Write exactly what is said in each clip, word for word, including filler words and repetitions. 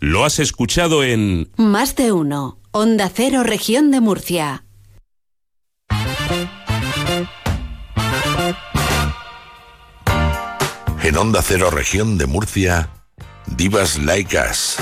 Lo has escuchado en Más de Uno, Onda Cero, Región de Murcia. En Onda Cero, Región de Murcia, Divas Like Us.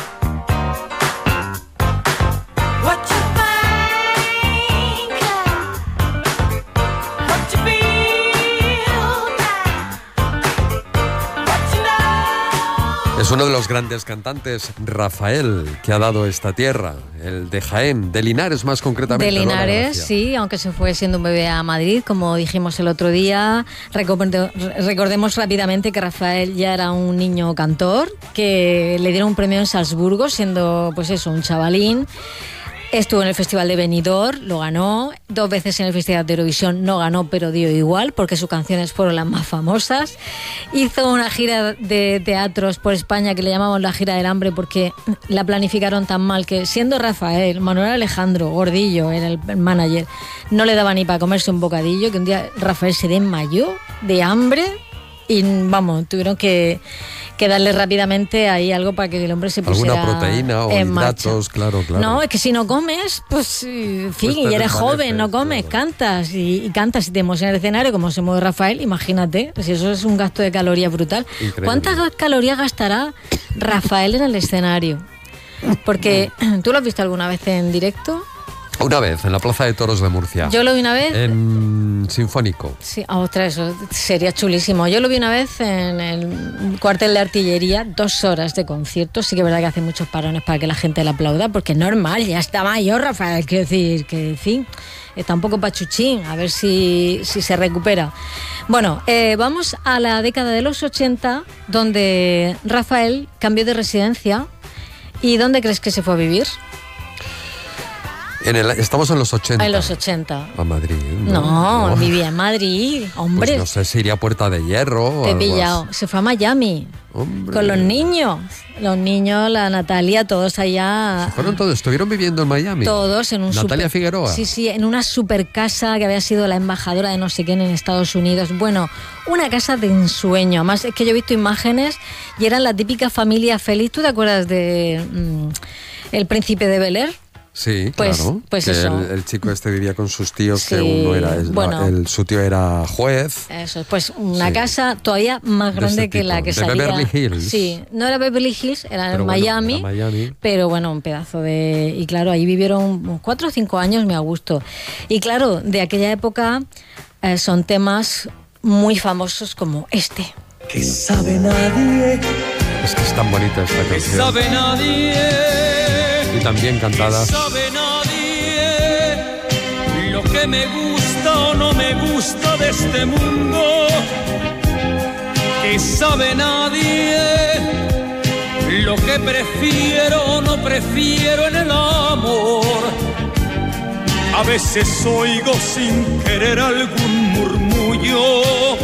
Es uno de los grandes cantantes, Rafael, que ha dado esta tierra, el de Jaén, de Linares más concretamente. De Linares, ¿no, sí, aunque se fue siendo un bebé a Madrid, como dijimos el otro día. Recordemos rápidamente que Rafael ya era un niño cantor, que le dieron un premio en Salzburgo, siendo pues eso, un chavalín. Estuvo en el Festival de Benidorm, lo ganó. Dos veces en el Festival de Eurovisión no ganó, pero dio igual, porque sus canciones fueron las más famosas. Hizo una gira de teatros por España que le llamamos la gira del hambre, porque la planificaron tan mal que, siendo Rafael, Manuel Alejandro Gordillo, era el manager, no le daba ni para comerse un bocadillo, que un día Rafael se desmayó de hambre y, vamos, tuvieron que... que darle rápidamente ahí algo para que el hombre se pusiera alguna proteína o en hidratos, marcha. claro, claro. No, es que si no comes, pues, en fin, Pues y eres joven, no comes, claro. cantas, y, y cantas y te emocionas en el escenario, como se mueve Rafael, imagínate, si eso es un gasto de calorías brutal. Increíble. ¿Cuántas calorías gastará Rafael en el escenario? Porque, ¿tú lo has visto alguna vez en directo? Una vez, en la Plaza de Toros de Murcia. Yo lo vi una vez... En Sinfónico. Sí, ostras, eso sería chulísimo. Yo lo vi una vez en el cuartel de artillería, dos horas de concierto. Sí que es verdad que hace muchos parones para que la gente le aplauda, porque es normal, ya está mayor, Rafael, quiero decir, que en fin, está un poco pachuchín, a ver si, si se recupera. Bueno, eh, vamos a la década de los ochenta, donde Rafael cambió de residencia. ¿Y dónde crees que se fue a vivir? En el, estamos en los ochenta. En los ochenta. A Madrid. No, no, no. Vivía en Madrid, hombre. Pues no sé si iría a Puerta de Hierro o Te he algo pillado. así. Se fue a Miami. Hombre. Con los niños. Los niños, la Natalia, todos allá. Fueron todos, estuvieron viviendo en Miami. Todos en un Natalia super, Figueroa. Sí, sí, en una super casa que había sido la embajadora de no sé quién en Estados Unidos. Bueno, una casa de ensueño. Además, es que yo he visto imágenes y eran la típica familia feliz. ¿Tú te acuerdas de mmm, El Príncipe de Bel-Air? Sí, Pues- claro. pues que eso. El, el chico este vivía con sus tíos, Sí, que uno era, el, bueno. el, su tío era juez. Eso, pues una Sí. casa todavía más De grande ese que la tipo, que de salía. Beverly Hills. Sí, no era Beverly Hills, era en Pero bueno, Miami, era Miami. pero bueno, un pedazo de... Y claro, ahí vivieron cuatro o cinco años muy a gusto. Y claro, de aquella época eh, son temas muy famosos como este. Que sabe nadie, Es que es tan bonita esta que canción. sabe nadie, Y también cantada. que sabe nadie lo que me gusta o no me gusta de este mundo. Que sabe nadie lo que prefiero o no prefiero en el amor. A veces oigo sin querer algún murmullo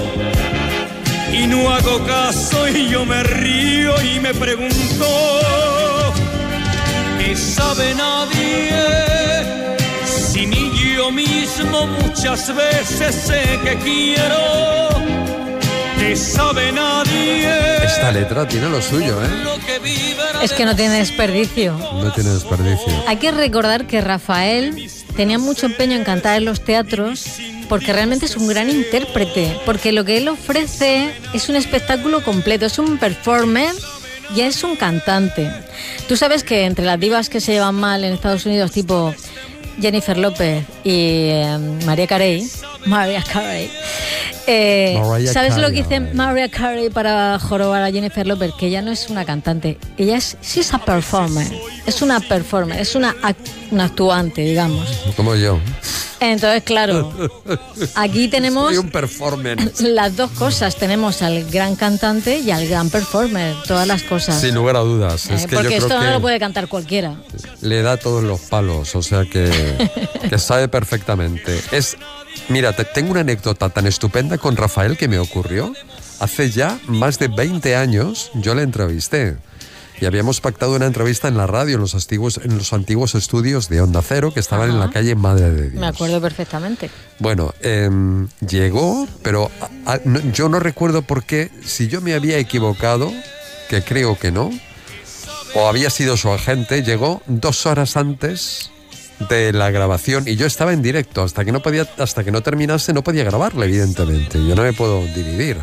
y no hago caso y yo me río y me pregunto, ¿qué sabe nadie? Si ni yo mismo muchas veces sé que quiero. ¿Qué sabe nadie? Esta letra tiene lo suyo, ¿eh? Lo que vibra Es que no tiene desperdicio. No tiene desperdicio. Hay que recordar que Rafael tenía mucho empeño en cantar en los teatros porque realmente es un gran intérprete, porque lo que él ofrece es un espectáculo completo, es un performer, ya es un cantante. Tú sabes que entre las divas que se llevan mal en Estados Unidos, tipo Jennifer López y eh, Mariah Carey, Mariah Carey, eh, Mariah ¿sabes Carey. lo que dice Mariah Carey para jorobar a Jennifer López? Que ella no es una cantante, ella es, sí es una performer, es una performer, es una, act- una actuante, digamos. Como yo. Entonces, claro, aquí tenemos Soy un performer. las dos cosas. Tenemos al gran cantante y al gran performer, todas las cosas. Sin lugar a dudas. Eh, Es que porque yo esto creo no que lo puede cantar cualquiera. le da todos los palos, o sea que, que sabe perfectamente. Es, mira, te, tengo una anécdota tan estupenda con Rafael que me ocurrió. Hace ya más de veinte años yo le entrevisté. Y habíamos pactado una entrevista en la radio, en los antiguos, en los antiguos estudios de Onda Cero, que estaban Ajá. en la calle Madre de Dios. Me acuerdo perfectamente. Bueno, eh, llegó, pero a- a- no- yo no recuerdo por qué, si yo me había equivocado, que creo que no, o había sido su agente, llegó dos horas antes de la grabación y yo estaba en directo. Hasta que no podía, hasta que no terminase no podía grabarle, evidentemente. Yo no me puedo dividir.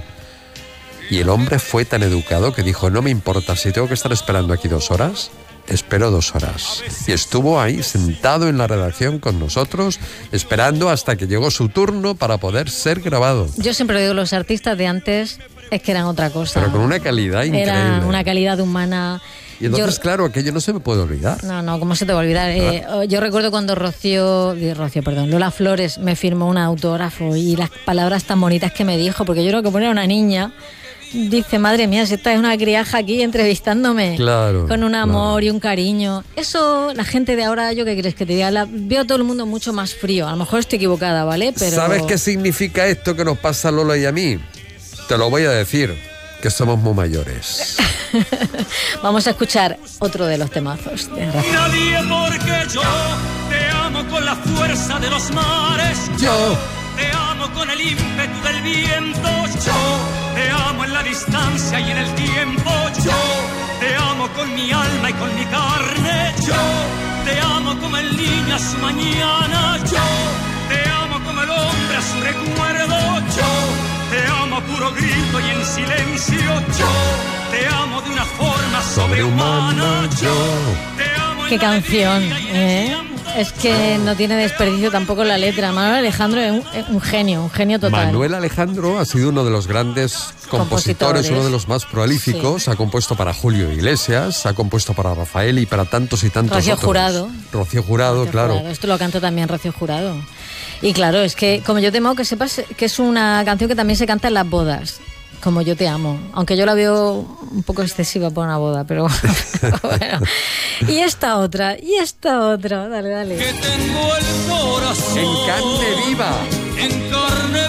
Y el hombre fue tan educado que dijo, no me importa, si tengo que estar esperando aquí dos horas, espero dos horas. Y estuvo ahí sentado en la redacción con nosotros, esperando hasta que llegó su turno para poder ser grabado. Yo siempre digo, los artistas de antes es que eran otra cosa. Pero con una calidad increíble. Era una calidad humana. Y entonces, yo, claro, aquello no se me puede olvidar. No, no, ¿cómo se te va a olvidar? Eh, yo recuerdo cuando Rocío, Rocío, perdón, Lola Flores me firmó un autógrafo y las palabras tan bonitas que me dijo, porque yo creo que poner a una niña... Dice, madre mía, si esta es una criaja aquí entrevistándome. Claro. Con un amor claro. y un cariño. Eso, la gente de ahora, ¿yo qué crees que te diga? La, veo a todo el mundo mucho más frío. A lo mejor estoy equivocada, ¿vale? Pero... ¿Sabes qué significa esto que nos pasa a Lola y a mí? Te lo voy a decir, que somos muy mayores. Vamos a escuchar otro de los temazos de Rafael. Nadie, porque yo te amo con la fuerza de los mares. Yo te amo con el ímpetu del viento. Yo te amo en la distancia y en el tiempo. Yo te amo con mi alma y con mi carne. Yo te amo como el niño a su mañana. Yo te amo como el hombre a su recuerdo. Yo te amo a puro grito y en silencio. Yo te amo de una forma sobrehumana. Yo te amo en Qué la canción, alegría y el ¿eh? Es que no tiene desperdicio tampoco la letra. Manuel Alejandro es un, es un genio, un genio total. Manuel Alejandro ha sido uno de los grandes compositores, Compositores. uno de los más prolíficos. Sí. Ha compuesto para Julio Iglesias, ha compuesto para Rafael y para tantos y tantos Rocío otros. Jurado. Rocío Jurado, Rocío claro. Jurado. Esto lo canta también Rocío Jurado. Y claro, es que como yo te amo, que sepas que es una canción que también se canta en las bodas. Como yo te amo, aunque yo la veo un poco excesiva para una boda, pero bueno. Y esta otra, y esta otra, dale, dale. Que tengo el corazón En carne viva. En carne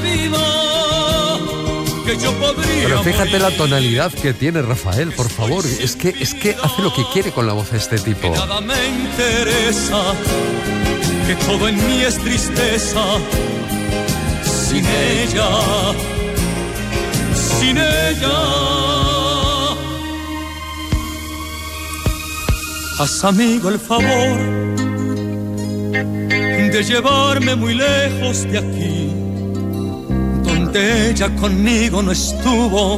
viva, que yo podría. Pero fíjate morir. la tonalidad que tiene Rafael, por favor. Es que, es que hace lo que quiere con la voz de este tipo. Que nada me interesa, que todo en mí es tristeza. Sin ella, sin ella. Haz, amigo, el favor de llevarme muy lejos de aquí, donde ella conmigo no estuvo,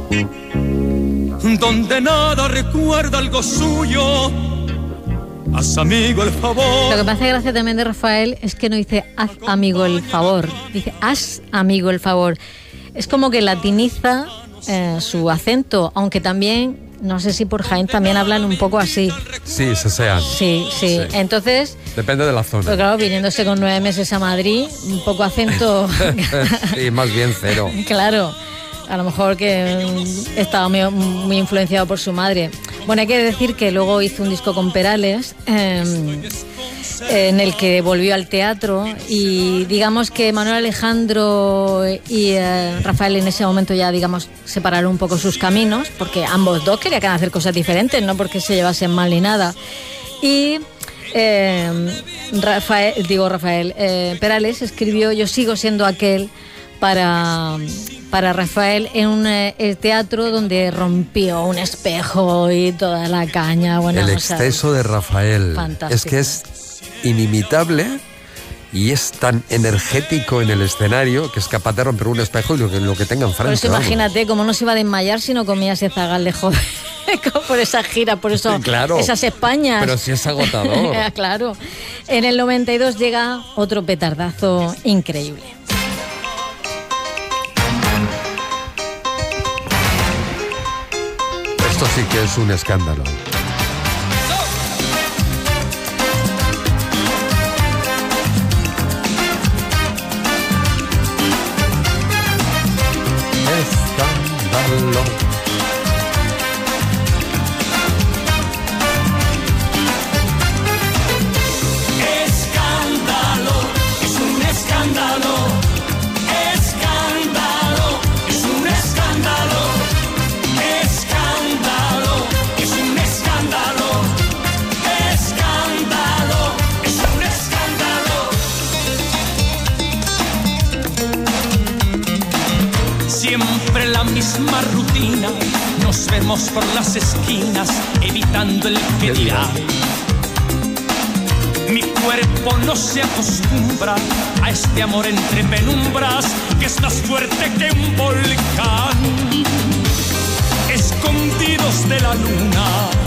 donde nada recuerda algo suyo. Haz, amigo, el favor. Lo que me hace gracia también de Rafael es que no dice haz, amigo, el favor. Dice haz, amigo, el favor. Es como que latiniza eh, su acento, aunque también, no sé si por Jaén también hablan un poco así. Sí, se sean. Sí, sí, sí. Entonces... Depende de la zona. Pues claro, viniéndose con nueve meses a Madrid, un poco acento... Sí, más bien cero. Claro, a lo mejor que estaba muy, muy influenciado por su madre. Bueno, hay que decir que luego hizo un disco con Perales, eh, en el que volvió al teatro, y digamos que Manuel Alejandro y eh, Rafael en ese momento ya, digamos, separaron un poco sus caminos, porque ambos dos querían hacer cosas diferentes, no porque se llevasen mal ni nada. Y eh, Rafael, digo Rafael, eh, Perales escribió Yo sigo siendo aquel para, para Rafael en un eh, teatro donde rompió un espejo y toda la caña. Bueno, el o sea, exceso de Rafael. Fantástico. Es que es inimitable y es tan energético en el escenario que es capaz de romper un espejo y lo que, lo que tenga enfrente. Por eso imagínate cómo no se iba a desmayar si no comía ese zagal de joven. Por esa gira, por eso claro, esas Españas. Pero sí es agotador. Claro. En el noventa y dos llega otro petardazo increíble. Esto sí que es un escándalo. Escándalo. Escándalo, es un escándalo. Escándalo, es un escándalo. Escándalo, es un escándalo. Escándalo, es un escándalo. Siempre la misma rutina nos vemos por las esquinas, evitando el que dirá. Mi cuerpo no se acostumbra a este amor entre penumbras, que es más fuerte que un volcán. Escondidos de la luna,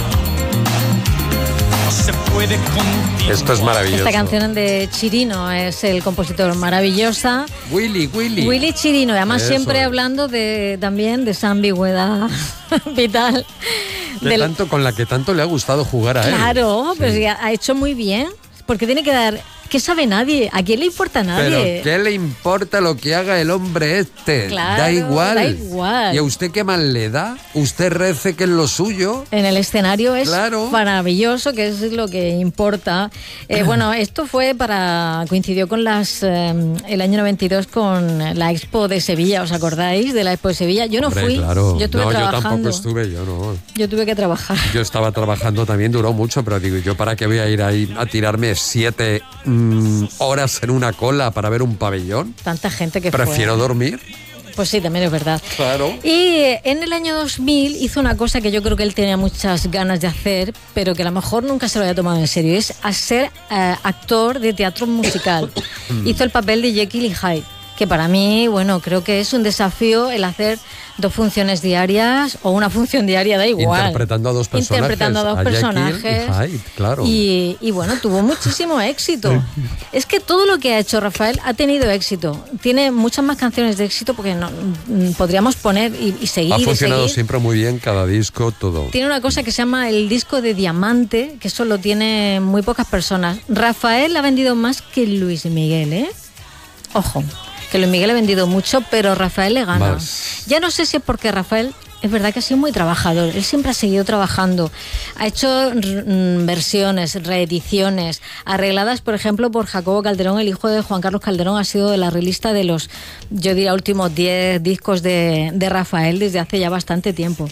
no se puede continuar. Esto es maravilloso. Esta canción de Chirino es el compositor, maravillosa. Willy, Willy. Willy Chirino, y además Eso siempre es. hablando de también de esa ambigüedad vital. Que del- tanto, con la que tanto le ha gustado jugar a él. Claro, Sí. pues ya ha hecho muy bien, porque tiene que dar... ¿Qué sabe nadie? ¿A quién le importa a nadie? Pero ¿qué le importa lo que haga el hombre este? Claro, da igual. da igual. ¿Y a usted qué mal le da? Usted rece que es lo suyo. En el escenario es Claro. maravilloso, que es lo que importa. Eh, bueno, esto fue para... coincidió con las eh, el año noventa y dos con la Expo de Sevilla, ¿os acordáis de la Expo de Sevilla? Yo no Hombre, fui, claro. yo estuve no, yo trabajando. tampoco estuve, yo no. Yo tuve que trabajar. Yo estaba trabajando también, duró mucho, pero digo, ¿yo para qué voy a ir ahí a tirarme siete mm, horas en una cola para ver un pabellón? Tanta gente que Prefiero fue. dormir. Pues sí, también es verdad. Claro. Y eh, en el año dos mil hizo una cosa que yo creo que él tenía muchas ganas de hacer, pero que a lo mejor nunca se lo había tomado en serio, es a ser eh, actor de teatro musical. Hizo el papel de Jekyll y Hyde, que para mí, bueno, creo que es un desafío el hacer dos funciones diarias o una función diaria, da igual. Interpretando a dos personajes. Interpretando a dos a Jekyll personajes. y Hyde, claro. Y, y bueno, tuvo muchísimo éxito. Es que todo lo que ha hecho Rafael ha tenido éxito. Tiene muchas más canciones de éxito porque no, mm, podríamos poner y, y seguir Ha y funcionado seguir. siempre muy bien cada disco, todo. Tiene una cosa que se llama el disco de diamante, que eso lo tiene muy pocas personas. Rafael ha vendido más que Luis Miguel, ¿eh? Ojo, que Luis Miguel ha vendido mucho, pero Rafael le gana. Más. Ya no sé si es porque Rafael es verdad que ha sido muy trabajador. Él siempre ha seguido trabajando. Ha hecho mm, versiones, reediciones, arregladas, por ejemplo, por Jacobo Calderón, el hijo de Juan Carlos Calderón. Ha sido de la relista de los, yo diría, últimos diez discos de, de Rafael desde hace ya bastante tiempo.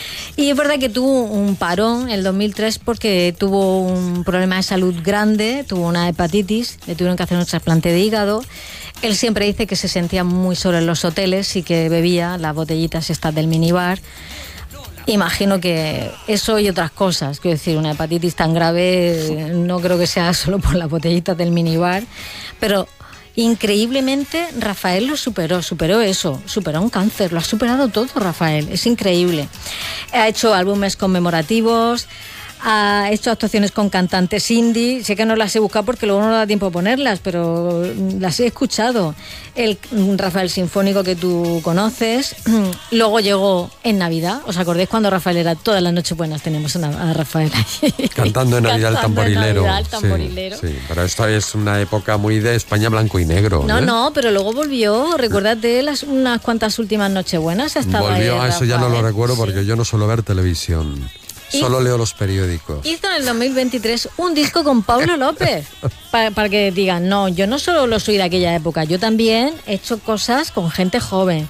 Y es verdad que tuvo un parón en el dos mil tres porque tuvo un problema de salud grande, tuvo una hepatitis, le tuvieron que hacer un trasplante de hígado. Él siempre dice que se sentía muy solo en los hoteles y que bebía las botellitas estas del minibar. Imagino que eso y otras cosas, quiero decir, una hepatitis tan grave no creo que sea solo por las botellitas del minibar, pero increíblemente Rafael lo superó, superó eso, superó un cáncer, lo ha superado todo Rafael, es increíble. Ha hecho álbumes conmemorativos, ha hecho actuaciones con cantantes indie, sé que no las he buscado porque luego no da tiempo a ponerlas, pero las he escuchado. El Rafael Sinfónico que tú conoces, luego llegó en Navidad, ¿os acordáis cuando Rafael era todas las noches buenas? Tenemos a Rafael ahí. Cantando en Navidad el Cantando en tamborilero. Navidad el tamborilero. Sí, sí, pero esto es una época muy de España blanco y negro. No, ¿eh? no, pero luego volvió, recuérdate las unas cuantas últimas Nochebuenas estaba Volvió, ahí a eso ya no lo Rafael, recuerdo sí. porque yo no suelo ver televisión. Y- Solo leo los periódicos. Hizo en el dos mil veintitrés un disco con Pablo López, para, para que digan, no, yo no solo lo soy de aquella época, yo también he hecho cosas con gente joven.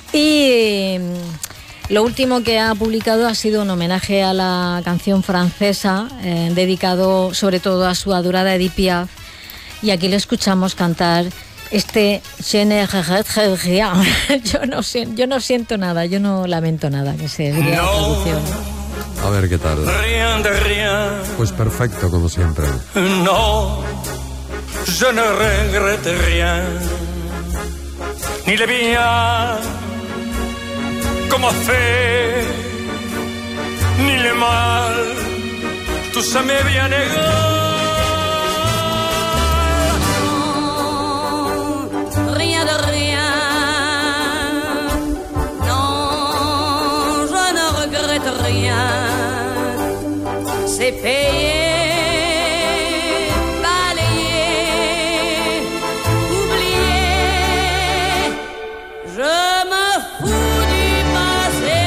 Y mm, lo último que ha publicado ha sido un homenaje a la canción francesa, eh, dedicado sobre todo a su adorada Edith Piaf, y aquí le escuchamos cantar este Je ne regrette rien. yo, no, sien- yo no siento nada, yo no lamento nada, que se diría la traducción. A ver qué tal. Rien de rien, Pues perfecto, como siempre. non, je ne regrette rien, ni le bien, como fait, ni le mal, tout ça m'est bien égal. Rien de rien, non, je ne regrette rien. C'est payé, balayé, oublié. Je me fous du passé.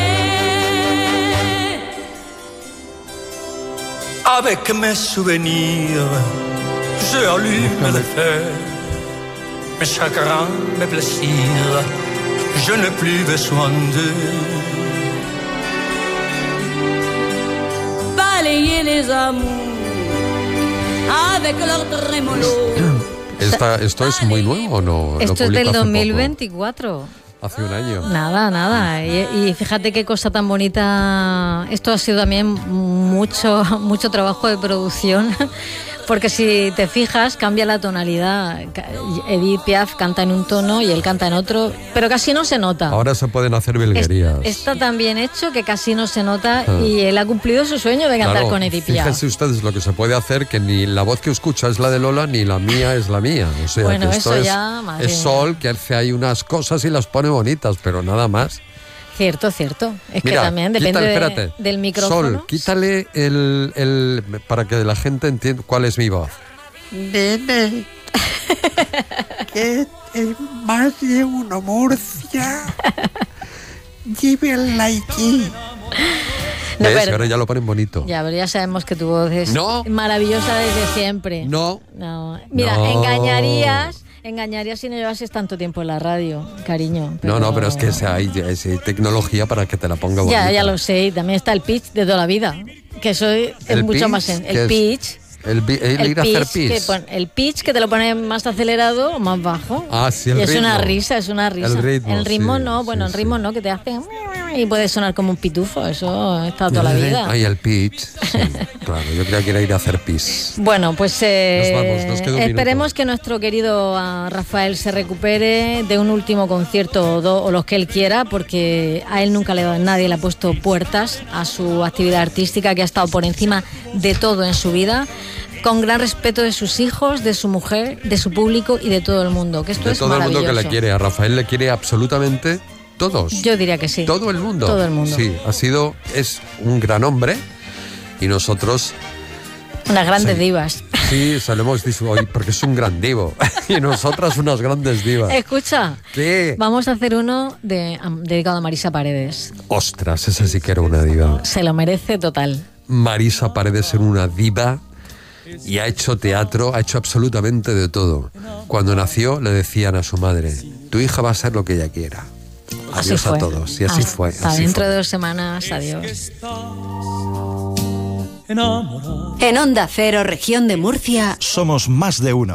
Avec mes souvenirs, je allume le feu. Mes chagrins, mes plaisirs, je n'ai plus besoin d'eux. Balayer les amours avec leur trémolo. Esta, ¿Esto es muy nuevo o no? ¿Lo Esto es publicó del hace dos mil poco? veinticuatro. hace un año. Nada, nada. Y, y fíjate qué cosa tan bonita. Esto ha sido también mucho, mucho trabajo de producción. Porque si te fijas, cambia la tonalidad. Edith Piaf canta en un tono y él canta en otro, pero casi no se nota. Ahora se pueden hacer virguerías. Es, está tan bien hecho que casi no se nota ah. y él ha cumplido su sueño de cantar claro, con Edith Piaf. Fíjense ustedes lo que se puede hacer, que ni la voz que escucha es la de Lola, ni la mía es la mía. O sea, bueno, que esto eso es, ya, madre es Sol, que hace ahí unas cosas y las pone bonitas, pero nada más. Cierto, cierto. Es Mira, que también depende quita, de, del micrófono. Sol, quítale el, el... para que la gente entienda cuál es mi voz. Nene, que en más de uno Murcia, llévenla aquí. No, ¿Ves? pero, ahora ya lo ponen bonito. Ya, pero ya sabemos que tu voz es no. maravillosa desde siempre. No. no. Mira, no. engañarías... Engañarías si no llevases tanto tiempo en la radio, cariño. Pero... No, no, pero es que hay, hay tecnología para que te la ponga bonita. Ya, ya lo sé. Y también está el pitch de toda la vida. Que eso es mucho pitch, más... En, el pitch... El, el, el ir a hacer pitch. Que pon, el pitch que te lo pone más acelerado o más bajo. Ah, sí, el y es ritmo. una risa, es una risa. El ritmo, el ritmo sí, no, bueno, sí, el ritmo sí. no, que te hace... Y puede sonar como un pitufo, eso está toda la vida. Ay, el pitch. Sí, claro, yo creía que era ir a hacer pis. Bueno, pues eh, nos vamos, nos queda un esperemos minuto. que nuestro querido uh, Rafael se recupere de un último concierto o, do, o los que él quiera, porque a él nunca le, nadie le ha puesto puertas a su actividad artística, que ha estado por encima de todo en su vida, con gran respeto de sus hijos, de su mujer, de su público y de todo el mundo, que esto de es todo maravilloso. el mundo que le quiere. A Rafael le quiere absolutamente todos. Yo diría que sí. Todo el mundo. Todo el mundo. Sí, ha sido, es un gran hombre y nosotros... Unas grandes sí, divas. Sí, se lo hemos dicho hoy porque es un gran divo. Y nosotras unas grandes divas. Escucha, ¿qué? Vamos a hacer uno de, um, dedicado a Marisa Paredes. Ostras, esa sí que era una diva. Se lo merece total. Marisa Paredes era una diva y ha hecho teatro, ha hecho absolutamente de todo. Cuando nació le decían a su madre, tu hija va a ser lo que ella quiera. Adiós a todos. Y así Hasta fue. Así dentro fue. de dos semanas, adiós. En Onda Cero, región de Murcia. Somos más de uno.